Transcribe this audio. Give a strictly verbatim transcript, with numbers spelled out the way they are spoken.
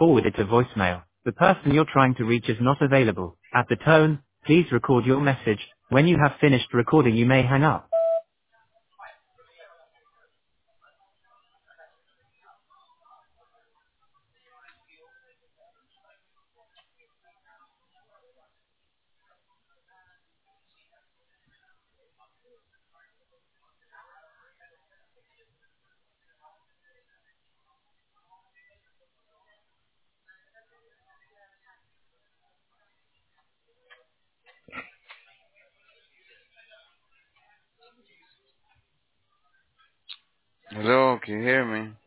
forwarded to voicemail. The person you're trying to reach is not available. At the tone, please record your message. When you have finished recording, you may hang up. Hello, can you hear me?